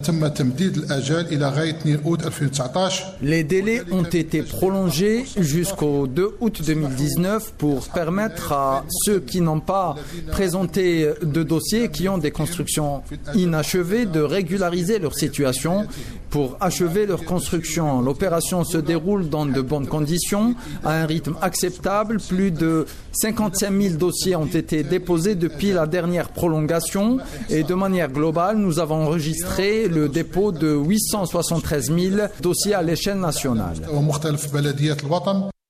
Les délais ont été prolongés jusqu'au 2 août 2019 pour permettre à ceux qui n'ont pas présenté de dossier, qui ont des constructions inachevées, de régulariser leur situation pour achever leur construction. L'opération se déroule dans de bonnes conditions, à un rythme acceptable. Plus de 55 000 dossiers ont été déposés depuis la dernière prolongation et de manière globale, nous avons enregistré le dépôt de 873 000 dossiers à l'échelle nationale.